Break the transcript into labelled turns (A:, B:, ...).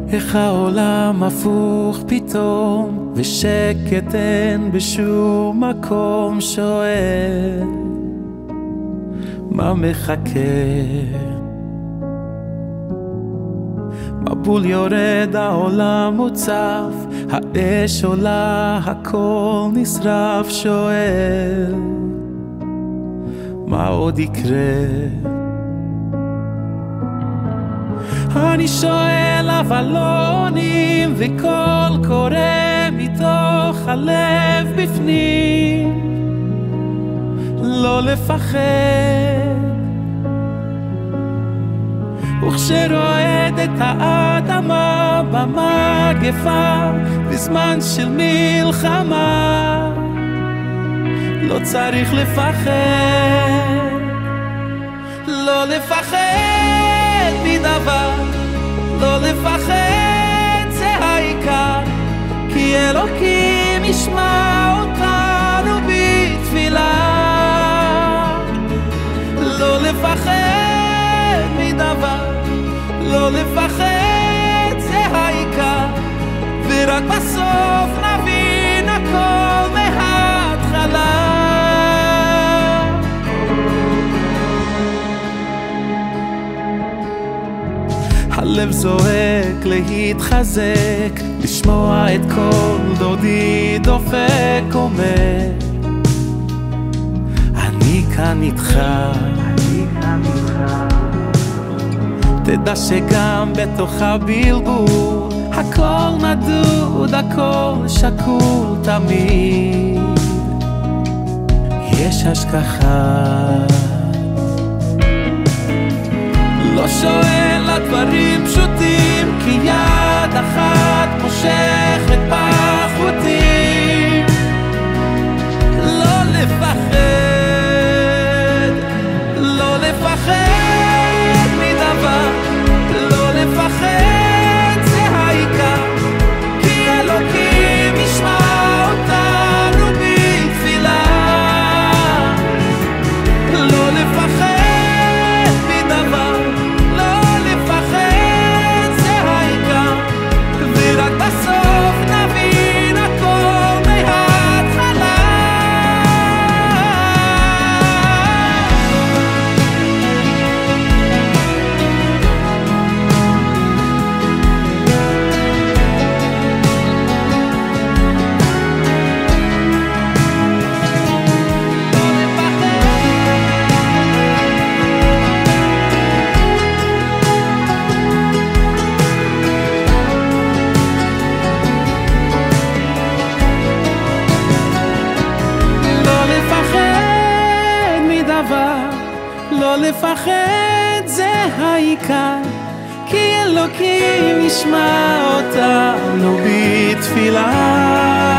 A: איך העולם הפוך פתאום, ושקט אין בשום מקום. שואל מה מחכה, מבול יורד, העולם מוצף, האש עולה, הכל נשרף. שואל מה עוד יקרה. אני שואל אבל לא עונים, וקול קורא מתוך הלב בפנים, לא לפחד. וכשרועדת האדמה במגפה, בזמן של מלחמה, לא צריך לפחד. לא לפחד מדבר, לא לפחד זה העיקר, כי אלוקים ישמע אותנו בתפילה. לא לפחד מדבר, לא לפחד זה העיקר, ורק בסוף נבין הכל מההתחלה. הלב זועק להתחזק, לשמוע את כל דודי דופק אומר, אני כאן איתך. תדע שגם בתוך הבלבול, הכל נדוד, הכל שקול תמיד, יש השגחה. לא שואל על דברים פשוטים, כי יד אחת מושכת בחוטים. לא לפחד, לא לפחד מדבר, לא לפחד זה העיקר, כי אלוקים ישמע אותנו בתפילה. לא לפחד לא לפחד זה העיקר, כי אלוקים ישמע אותנו בתפילה.